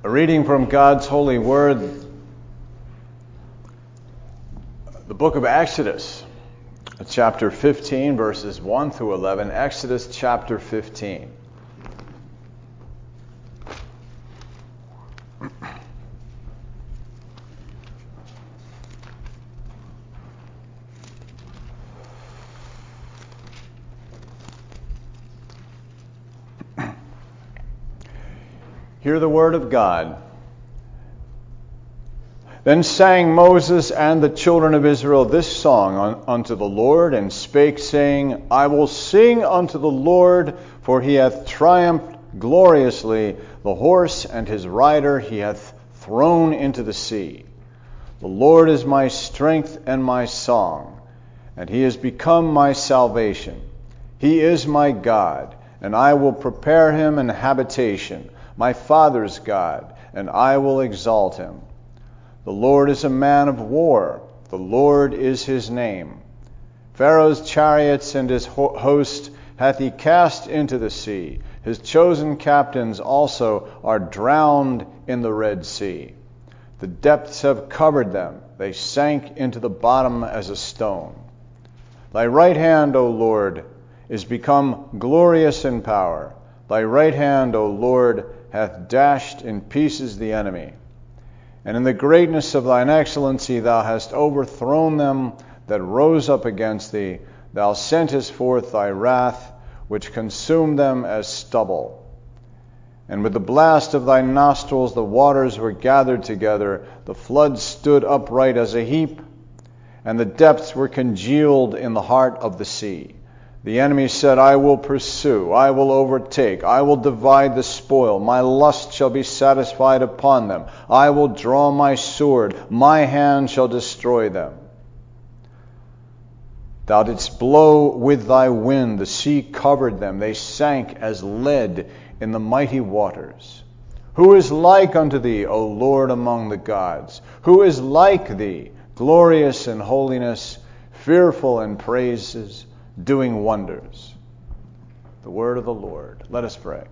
A reading from God's holy word, the book of Exodus, chapter 15, verses 1 through 11. Exodus chapter 15. Hear the word of God. Then sang Moses and the children of Israel this song unto the Lord, and spake, saying, I will sing unto the Lord, for he hath triumphed gloriously. The horse and his rider he hath thrown into the sea. The Lord is my strength and my song, and he is become my salvation. He is my God, and I will prepare him an habitation, my father's God, and I will exalt him. The Lord is a man of war. The Lord is his name. Pharaoh's chariots and his host hath he cast into the sea. His chosen captains also are drowned in the Red Sea. The depths have covered them. They sank into the bottom as a stone. Thy right hand, O Lord, is become glorious in power. Thy right hand, O Lord, hath dashed in pieces the enemy. And in the greatness of thine excellency thou hast overthrown them that rose up against thee. Thou sentest forth thy wrath, which consumed them as stubble. And with the blast of thy nostrils the waters were gathered together. The floods stood upright as a heap, and the depths were congealed in the heart of the sea. The enemy said, I will pursue, I will overtake, I will divide the spoil. My lust shall be satisfied upon them. I will draw my sword, my hand shall destroy them. Thou didst blow with thy wind, the sea covered them. They sank as lead in the mighty waters. Who is like unto thee, O Lord, among the gods? Who is like thee, glorious in holiness, fearful in praises, doing wonders? The word of the Lord. Let us pray.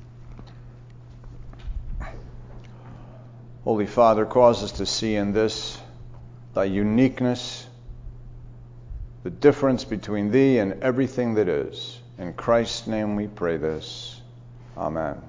Holy Father, cause us to see in this thy uniqueness, the difference between thee and everything that is. In Christ's name we pray this. Amen.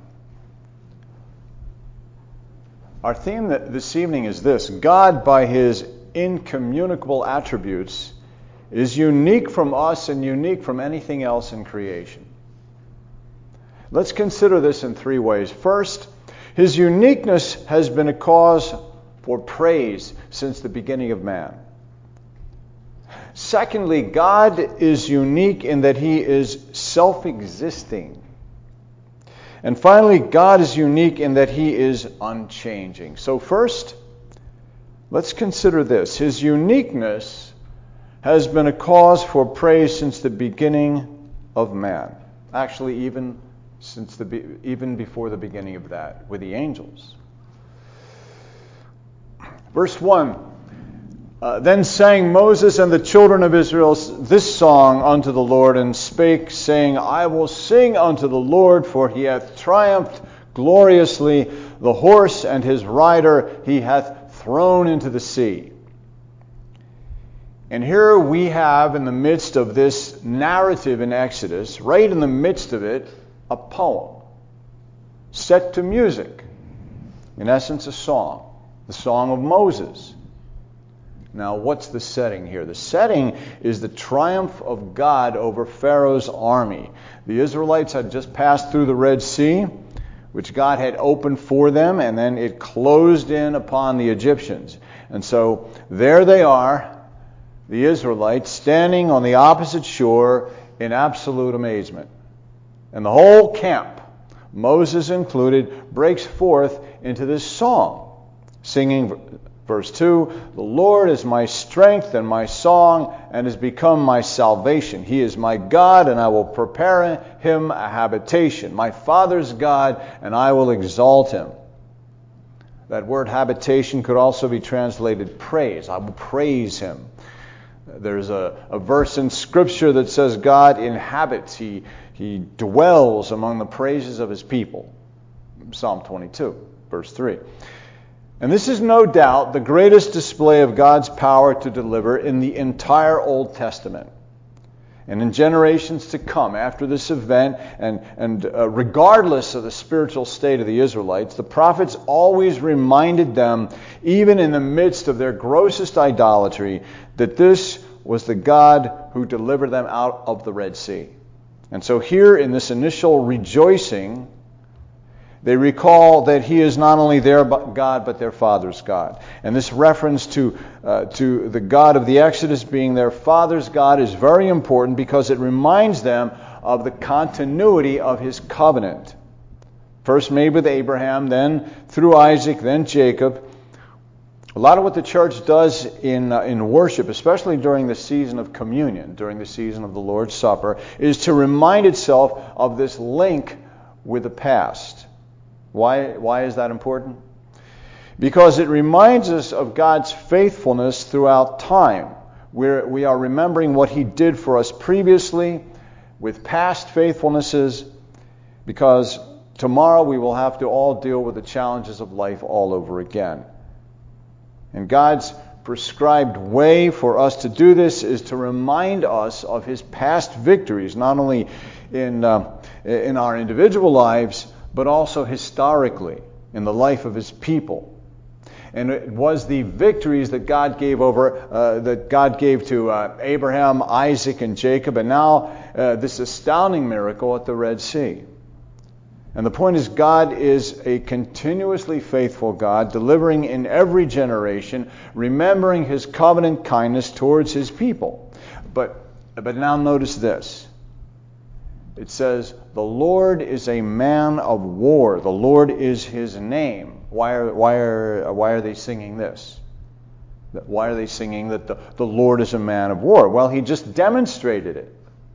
Our theme this evening is this: God, by his incommunicable attributes, is unique from us and unique from anything else in creation. Let's consider this in three ways. First, his uniqueness has been a cause for praise since the beginning of man. Secondly, God is unique in that he is self-existing. And finally, God is unique in that he is unchanging. So first, let's consider this. His uniqueness has been a cause for praise since the beginning of man. Actually, even before the beginning of that, with the angels. Verse 1, Then sang Moses and the children of Israel this song unto the Lord, and spake, saying, I will sing unto the Lord, for he hath triumphed gloriously. The horse and his rider he hath thrown into the sea. And here we have, in the midst of this narrative in Exodus, right in the midst of it, a poem set to music. In essence, a song. The Song of Moses. Now, what's the setting here? The setting is the triumph of God over Pharaoh's army. The Israelites had just passed through the Red Sea, which God had opened for them, and then it closed in upon the Egyptians. And so there they are, the Israelites, standing on the opposite shore in absolute amazement. And the whole camp, Moses included, breaks forth into this song, singing, verse 2, The Lord is my strength and my song, and has become my salvation. He is my God, and I will prepare him a habitation, my father's God, and I will exalt him. That word habitation could also be translated praise. I will praise him. There's a verse in Scripture that says God inhabits, he dwells among the praises of his people. Psalm 22. verse 3. And this is no doubt the greatest display of God's power to deliver in the entire Old Testament. And in generations to come after this event, and regardless of the spiritual state of the Israelites, the prophets always reminded them, even in the midst of their grossest idolatry, that this was the God who delivered them out of the Red Sea. And so here in this initial rejoicing, they recall that He is not only their God, but their father's God. And this reference to the God of the Exodus being their father's God is very important because it reminds them of the continuity of His covenant. First made with Abraham, then through Isaac, then Jacob. A lot of what the church does in worship, especially during the season of communion, during the season of the Lord's Supper, is to remind itself of this link with the past. Why is that important? Because it reminds us of God's faithfulness throughout time. We are remembering what He did for us previously with past faithfulnesses, because tomorrow we will have to all deal with the challenges of life all over again. And God's prescribed way for us to do this is to remind us of His past victories, not only in our individual lives, but also historically in the life of His people. And it was the victories that God gave to Abraham, Isaac, and Jacob, and now this astounding miracle at the Red Sea. And the point is, God is a continuously faithful God, delivering in every generation, remembering His covenant kindness towards His people. But now notice this. It says, the Lord is a man of war. The Lord is His name. Why are they singing this? Why are they singing that the Lord is a man of war? Well, He just demonstrated it.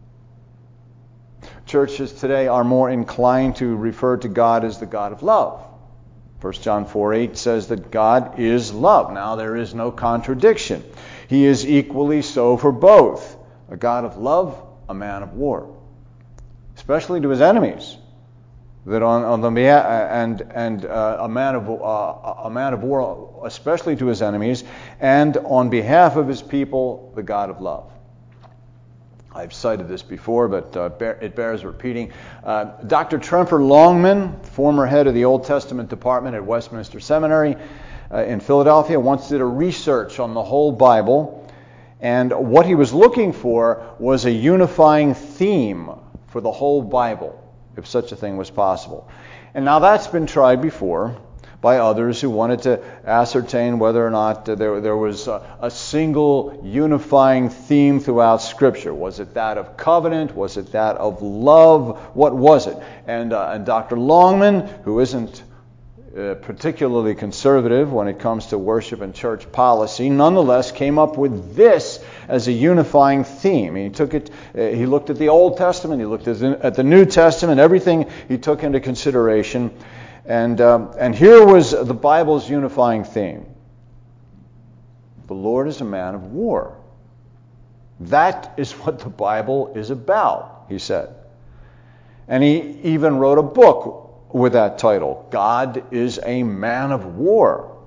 Churches today are more inclined to refer to God as the God of love. 1 John 4:8 says that God is love. Now, there is no contradiction. He is equally so for both. A God of love, a man of war. Especially to His enemies, that on the a man of war, especially to His enemies, and on behalf of His people, the God of love. I've cited this before, but it bears repeating. Dr. Tremper Longman, former head of the Old Testament department at Westminster Seminary in Philadelphia, once did a research on the whole Bible, and what he was looking for was a unifying theme for the whole Bible, if such a thing was possible. And now that's been tried before by others who wanted to ascertain whether or not there was a single unifying theme throughout Scripture. Was it that of covenant? Was it that of love? What was it? And Dr. Longman, who isn't particularly conservative when it comes to worship and church policy, nonetheless came up with this as a unifying theme. He took it. He looked at the Old Testament. He looked at the New Testament. Everything he took into consideration, and here was the Bible's unifying theme: the Lord is a man of war. That is what the Bible is about, he said, and he even wrote a book with that title, God is a Man of War.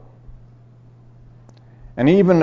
And even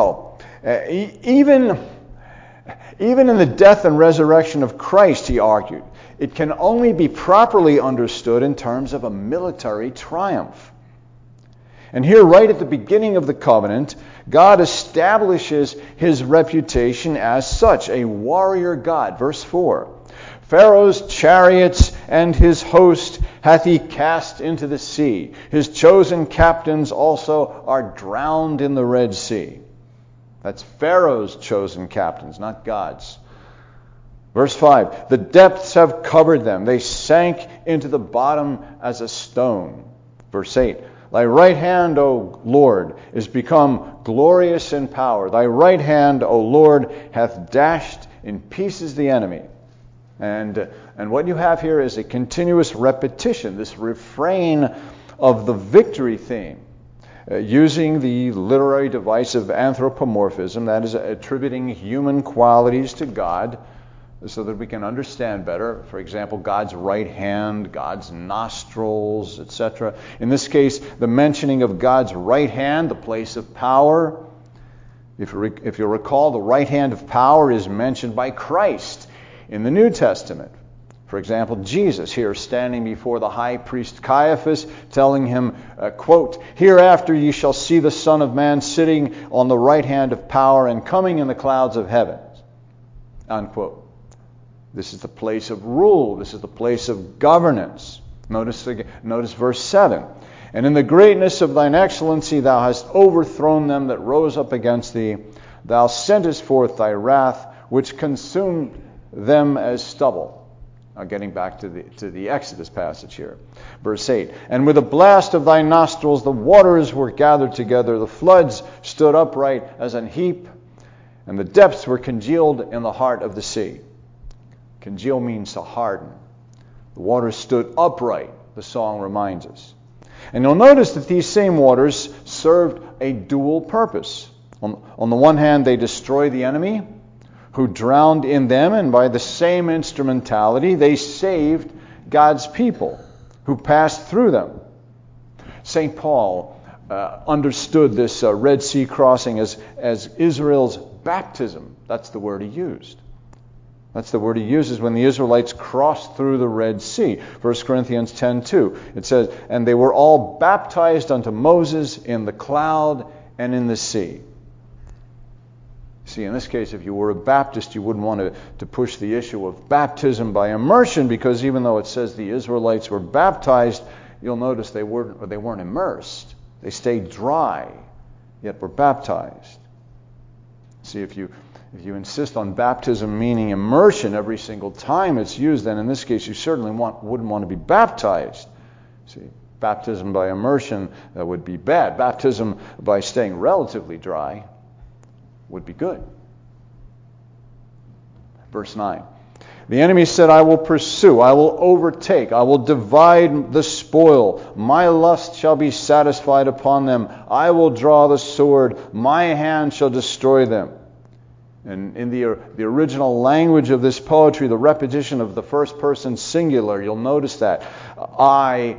in the death and resurrection of Christ, he argued, it can only be properly understood in terms of a military triumph. And here, right at the beginning of the covenant, God establishes His reputation as such, a warrior God. Verse 4. Pharaoh's chariots and his host hath He cast into the sea. His chosen captains also are drowned in the Red Sea. That's Pharaoh's chosen captains, not God's. Verse 5. The depths have covered them. They sank into the bottom as a stone. Verse 8. Thy right hand, O Lord, is become glorious in power. Thy right hand, O Lord, hath dashed in pieces the enemy. And what you have here is a continuous repetition, this refrain of the victory theme, using the literary device of anthropomorphism, that is, attributing human qualities to God, so that we can understand better. For example, God's right hand, God's nostrils, etc. In this case, the mentioning of God's right hand, the place of power. If you recall, the right hand of power is mentioned by Christ in the New Testament. For example, Jesus here standing before the high priest Caiaphas, telling him, quote, "Hereafter ye shall see the Son of Man sitting on the right hand of power and coming in the clouds of heaven." Unquote. This is the place of rule. This is the place of governance. Notice verse 7. "And in the greatness of thine excellency thou hast overthrown them that rose up against thee. Thou sentest forth thy wrath, which consumed them as stubble." Now getting back to the Exodus passage here. Verse 8. "And with a blast of thy nostrils the waters were gathered together, the floods stood upright as an heap, and the depths were congealed in the heart of the sea." Congeal means to harden. The waters stood upright, the song reminds us. And you'll notice that these same waters served a dual purpose. On the one hand, they destroy the enemy who drowned in them, and by the same instrumentality, they saved God's people who passed through them. St. Paul understood this Red Sea crossing as Israel's baptism. That's the word he used. That's the word he uses when the Israelites crossed through the Red Sea. 1 Corinthians 10:2. It says, "And they were all baptized unto Moses in the cloud and in the sea." See, in this case, if you were a Baptist, you wouldn't want to push the issue of baptism by immersion, because even though it says the Israelites were baptized, you'll notice they weren't immersed. They stayed dry, yet were baptized. See, if you insist on baptism meaning immersion every single time it's used, then in this case you certainly wouldn't want to be baptized. See, baptism by immersion would be bad. Baptism by staying relatively dry would be good. Verse 9. "The enemy said, I will pursue, I will overtake, I will divide the spoil. My lust shall be satisfied upon them. I will draw the sword. My hand shall destroy them." And in the original language of this poetry, the repetition of the first person singular, you'll notice that. I,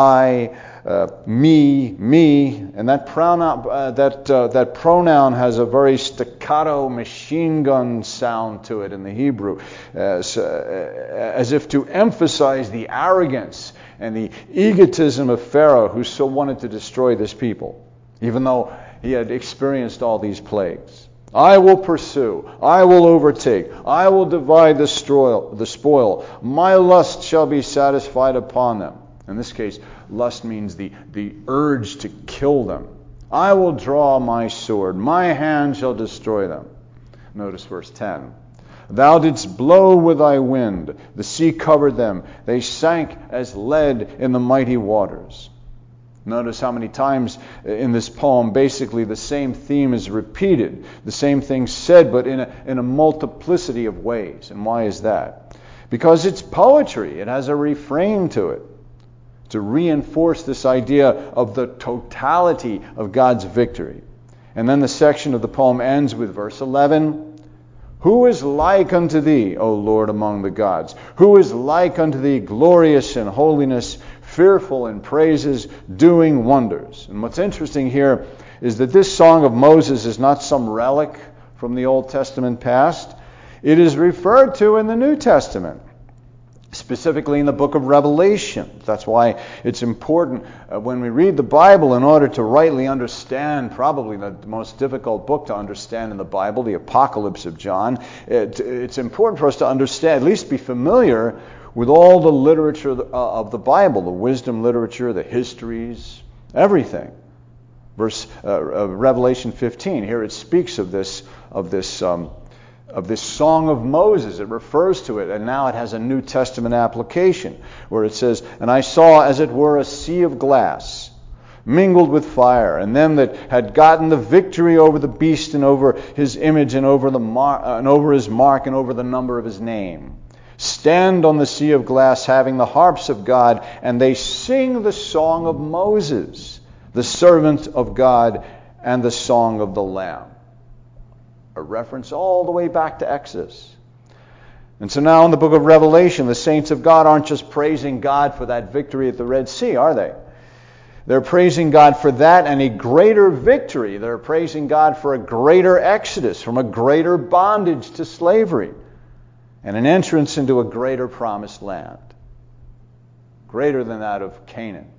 me, and that pronoun has a very staccato machine gun sound to it in the Hebrew, as if to emphasize the arrogance and the egotism of Pharaoh, who so wanted to destroy this people, even though he had experienced all these plagues. "I will pursue, I will overtake, I will divide the spoil. My lust shall be satisfied upon them." In this case, lust means the urge to kill them. "I will draw my sword, my hand shall destroy them." Notice verse 10. "Thou didst blow with thy wind, the sea covered them, they sank as lead in the mighty waters." Notice how many times in this poem basically the same theme is repeated, the same thing said, but in a multiplicity of ways. And why is that? Because it's poetry. It has a refrain to it to reinforce this idea of the totality of God's victory. And then the section of the poem ends with verse 11. "Who is like unto thee, O Lord, among the gods? Who is like unto thee, glorious in holiness, fearful in praises, doing wonders?" And what's interesting here is that this song of Moses is not some relic from the Old Testament past. It is referred to in the New Testament, specifically in the book of Revelation. That's why it's important when we read the Bible, in order to rightly understand probably the most difficult book to understand in the Bible, the Apocalypse of John. It's important for us to understand, at least be familiar with all the literature of the Bible, the wisdom literature, the histories, everything. Revelation 15, here it speaks of this song of Moses. It refers to it, and now it has a New Testament application, where it says, "And I saw as it were a sea of glass, mingled with fire, and them that had gotten the victory over the beast and over his image and over his mark and over the number of his name, stand on the sea of glass, having the harps of God, and they sing the song of Moses, the servant of God, and the song of the Lamb." A reference all the way back to Exodus. And so now in the book of Revelation, the saints of God aren't just praising God for that victory at the Red Sea, are they? They're praising God for that and a greater victory. They're praising God for a greater exodus from a greater bondage to slavery and an entrance into a greater promised land, greater than that of Canaan.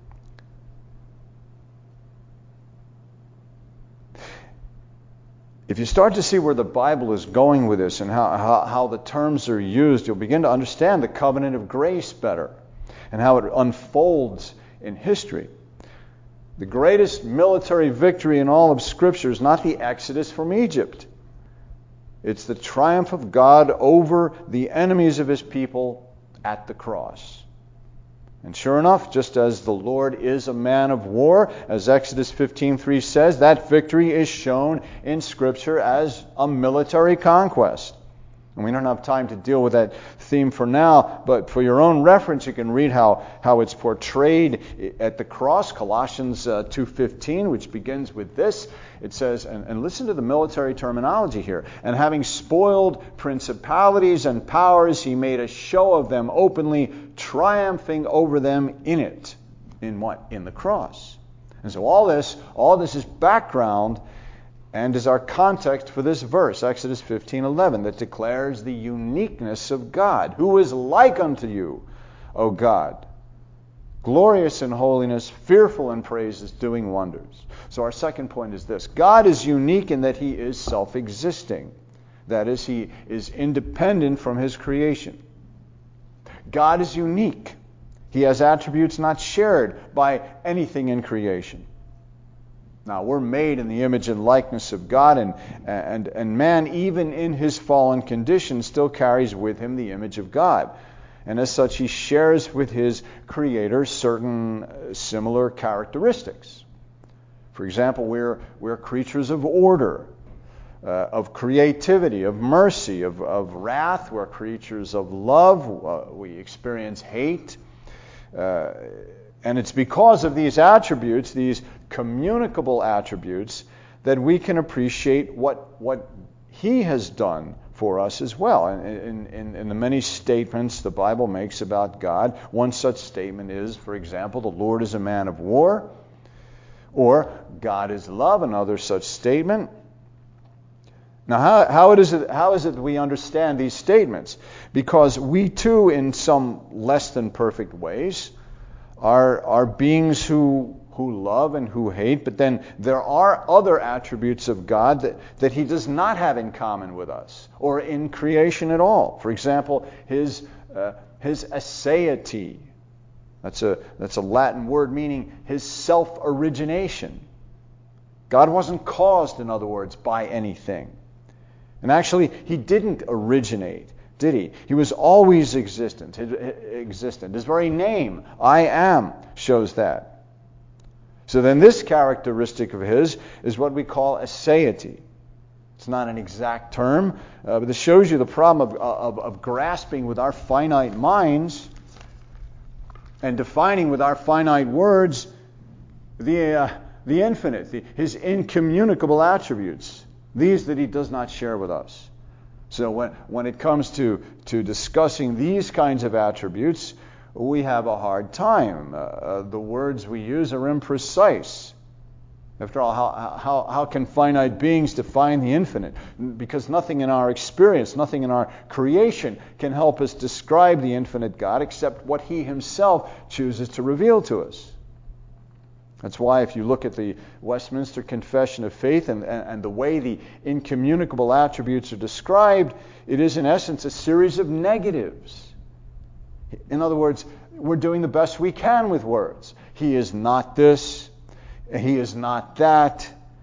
If you start to see where the Bible is going with this and how the terms are used, you'll begin to understand the covenant of grace better and how it unfolds in history. The greatest military victory in all of Scripture is not the exodus from Egypt. It's the triumph of God over the enemies of His people at the cross. And sure enough, just as the Lord is a man of war, as Exodus 15:3 says, that victory is shown in Scripture as a military conquest. And we don't have time to deal with that theme for now, but for your own reference, you can read how it's portrayed at the cross, Colossians 2:15, which begins with this. It says, and listen to the military terminology here, and having spoiled principalities and powers, He made a show of them openly, triumphing over them in it. In what? In the cross. And so all this is background and is our context for this verse, Exodus 15:11, that declares the uniqueness of God. Who is like unto you, O God? Glorious in holiness, fearful in praises, doing wonders. So our second point is this. God is unique in that He is self-existing. That is, He is independent from His creation. God is unique. He has attributes not shared by anything in creation. Now, we're made in the image and likeness of God, and man, even in his fallen condition, still carries with him the image of God. And as such, he shares with his Creator certain similar characteristics. For example, we're creatures of order, of creativity, of mercy, of wrath. We're creatures of love. We experience hate. And it's because of these attributes, these communicable attributes, that we can appreciate what He has done for us as well. In the many statements the Bible makes about God, one such statement is, for example, the Lord is a man of war, or God is love, another such statement. Now, how is it that we understand these statements? Because we too, in some less than perfect ways, are beings who love and who hate, but then there are other attributes of God that He does not have in common with us, or in creation at all. For example, His aseity. That's a Latin word meaning His self-origination. God wasn't caused, in other words, by anything. And actually, He didn't originate, did He? He was always existent. His very name, I am, shows that. So then this characteristic of His is what we call aseity. It's not an exact term, but this shows you the problem of grasping with our finite minds and defining with our finite words the infinite, His incommunicable attributes, these that He does not share with us. So when it comes to discussing these kinds of attributes, we have a hard time. The words we use are imprecise. After all, how can finite beings define the infinite? Because nothing in our experience, nothing in our creation can help us describe the infinite God except what He Himself chooses to reveal to us. That's why if you look at the Westminster Confession of Faith and the way the incommunicable attributes are described, it is in essence a series of negatives. In other words, we're doing the best we can with words. He is not this. He is not that.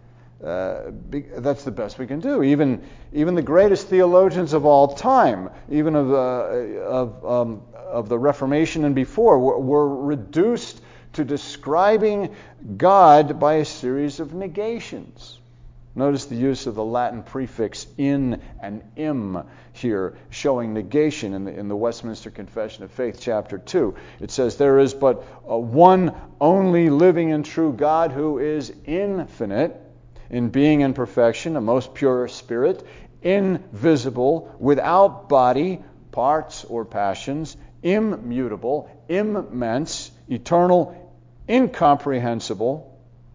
That's the best we can do. Even the greatest theologians of all time, even of the Reformation and before, were reduced to describing God by a series of negations. Notice the use of the Latin prefix in and im here, showing negation in the Westminster Confession of Faith, chapter 2. It says, there is but one only living and true God who is infinite in being and perfection, a most pure spirit, invisible, without body, parts or passions, immutable, immense, eternal, incomprehensible.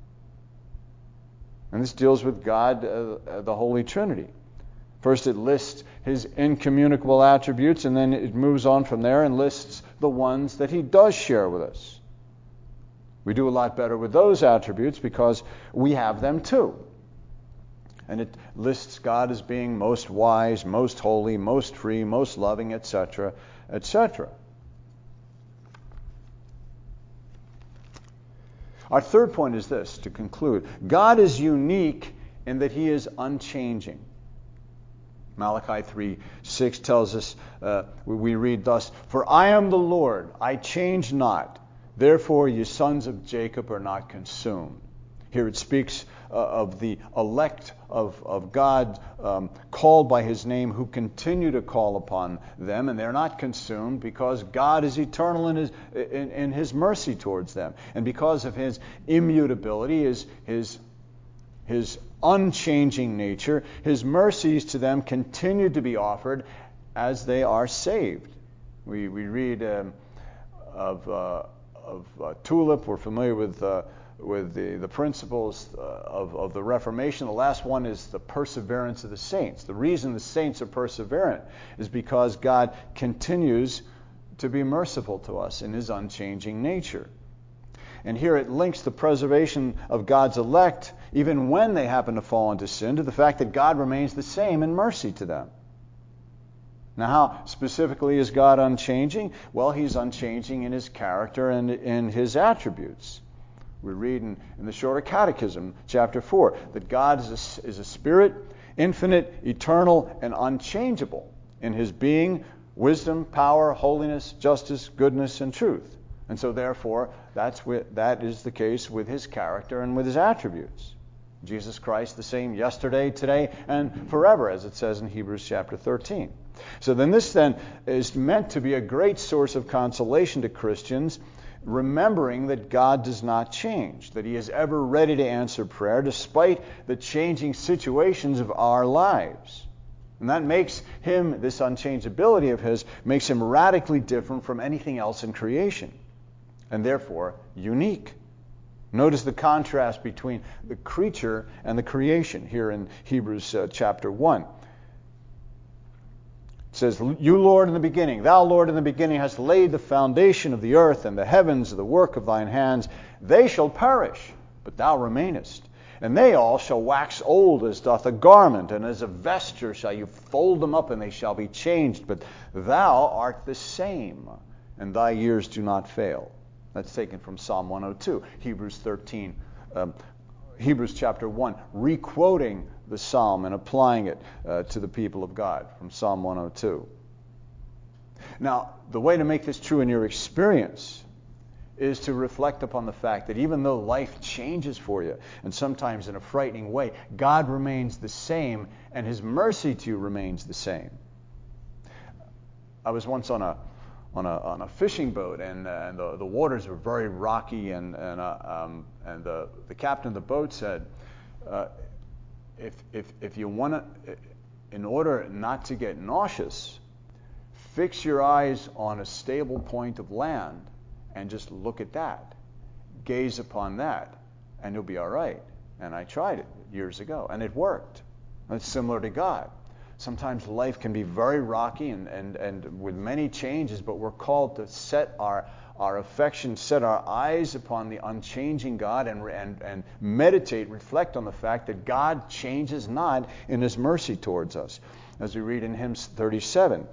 And this deals with God, the Holy Trinity. First it lists his incommunicable attributes, and then it moves on from there and lists the ones that he does share with us. We do a lot better with those attributes because we have them too. And it lists God as being most wise, most holy, most free, most loving, etc., etc. Our third point is this, to conclude. God is unique in that he is unchanging. Malachi 3:6 tells us, we read thus, "For I am the Lord, I change not. Therefore you sons of Jacob are not consumed." Here it speaks of the elect of God called by his name who continue to call upon them, and they're not consumed because God is eternal in his mercy towards them. And because of his immutability, his unchanging nature, his mercies to them continue to be offered as they are saved. We read of Tulip. We're familiar with the principles of the Reformation. The last one is the perseverance of the saints. The reason the saints are perseverant is because God continues to be merciful to us in his unchanging nature. And here it links the preservation of God's elect, even when they happen to fall into sin, to the fact that God remains the same in mercy to them. Now, how specifically is God unchanging? Well, he's unchanging in his character and in his attributes. We read in the Shorter Catechism, chapter 4, that God is a spirit, infinite, eternal, and unchangeable in his being, wisdom, power, holiness, justice, goodness, and truth. And so, therefore, that is the case with his character and with his attributes. Jesus Christ the same yesterday, today, and forever, as it says in Hebrews chapter 13. So then this is meant to be a great source of consolation to Christians, remembering that God does not change, that he is ever ready to answer prayer despite the changing situations of our lives. And that makes him, this unchangeability of his, makes him radically different from anything else in creation, and therefore unique. Notice the contrast between the creature and the creation here in Hebrews chapter 1. It says, "You, Lord, in the beginning, thou, Lord, in the beginning, hast laid the foundation of the earth, and the heavens are the work of thine hands. They shall perish, but thou remainest. And they all shall wax old as doth a garment, and as a vesture shall you fold them up, and they shall be changed. But thou art the same, and thy years do not fail." That's taken from Psalm 102. Hebrews chapter 1, re-quoting the psalm and applying it to the people of God from Psalm 102. Now, the way to make this true in your experience is to reflect upon the fact that even though life changes for you, and sometimes in a frightening way, God remains the same, and his mercy to you remains the same. I was once on a fishing boat, and the waters were very rocky, and the captain of the boat said, if you want to, in order not to get nauseous, fix your eyes on a stable point of land and just look at that. Gaze upon that, and you'll be all right. And I tried it years ago, and it worked. And it's similar to God. Sometimes life can be very rocky and with many changes, but we're called to set our affection, set our eyes upon the unchanging God and meditate, reflect on the fact that God changes not in his mercy towards us. As we read in hymn 37,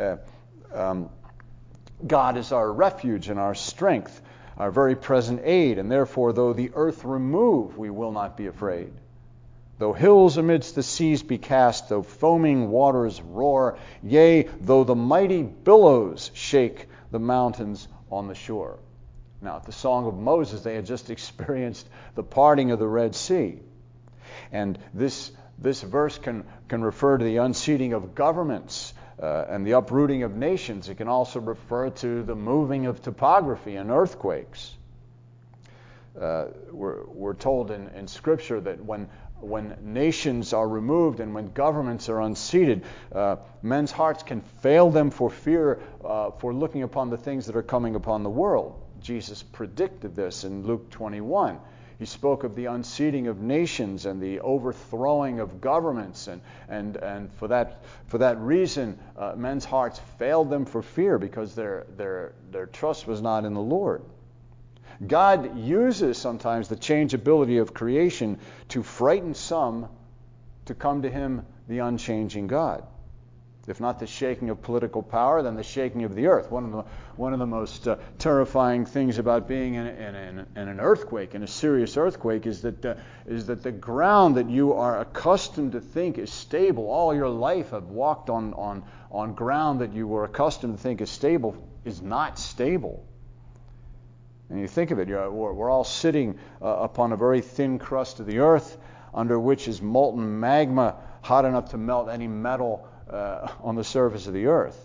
God is our refuge and our strength, our very present aid, and therefore though the earth remove, we will not be afraid. Though hills amidst the seas be cast, though foaming waters roar, yea, though the mighty billows shake the mountains on the shore. Now, at the Song of Moses, they had just experienced the parting of the Red Sea. And this verse can refer to the unseating of governments and the uprooting of nations. It can also refer to the moving of topography and earthquakes. We're told in Scripture that when when nations are removed and when governments are unseated, men's hearts can fail them for fear for looking upon the things that are coming upon the world. Jesus predicted this in Luke 21. He spoke of the unseating of nations and the overthrowing of governments, and for that reason, men's hearts failed them for fear because their trust was not in the Lord. God uses sometimes the changeability of creation to frighten some to come to Him, the unchanging God. If not the shaking of political power, then the shaking of the earth. One of the most terrifying things about being in an earthquake, in a serious earthquake, is that the ground that you are accustomed to think is stable, all your life have walked on ground that you were accustomed to think is stable, is not stable. And you think of it, we're all sitting upon a very thin crust of the earth, under which is molten magma hot enough to melt any metal on the surface of the earth.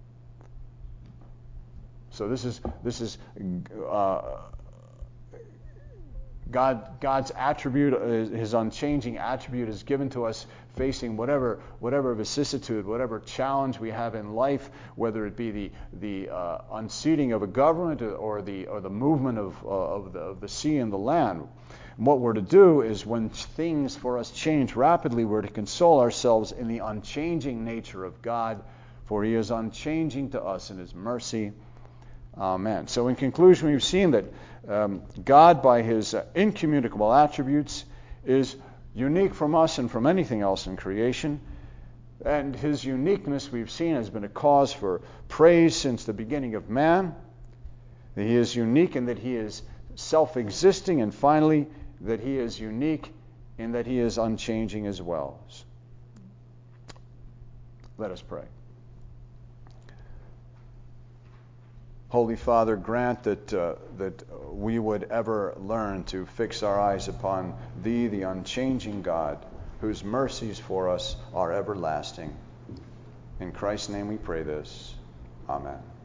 So this is God's attribute, His unchanging attribute, is given to us facing whatever vicissitude, whatever challenge we have in life, whether it be the unseating of a government or the movement of the sea and the land. And what we're to do is, when things for us change rapidly, we're to console ourselves in the unchanging nature of God, for He is unchanging to us in His mercy. Amen. So in conclusion, we've seen that God, by His incommunicable attributes, is unique from us and from anything else in creation. And His uniqueness, we've seen, has been a cause for praise since the beginning of man. That He is unique in that He is self-existing, and finally, that He is unique in that He is unchanging as well. Let us pray. Holy Father, grant that we would ever learn to fix our eyes upon Thee, the unchanging God, whose mercies for us are everlasting. In Christ's name we pray this. Amen.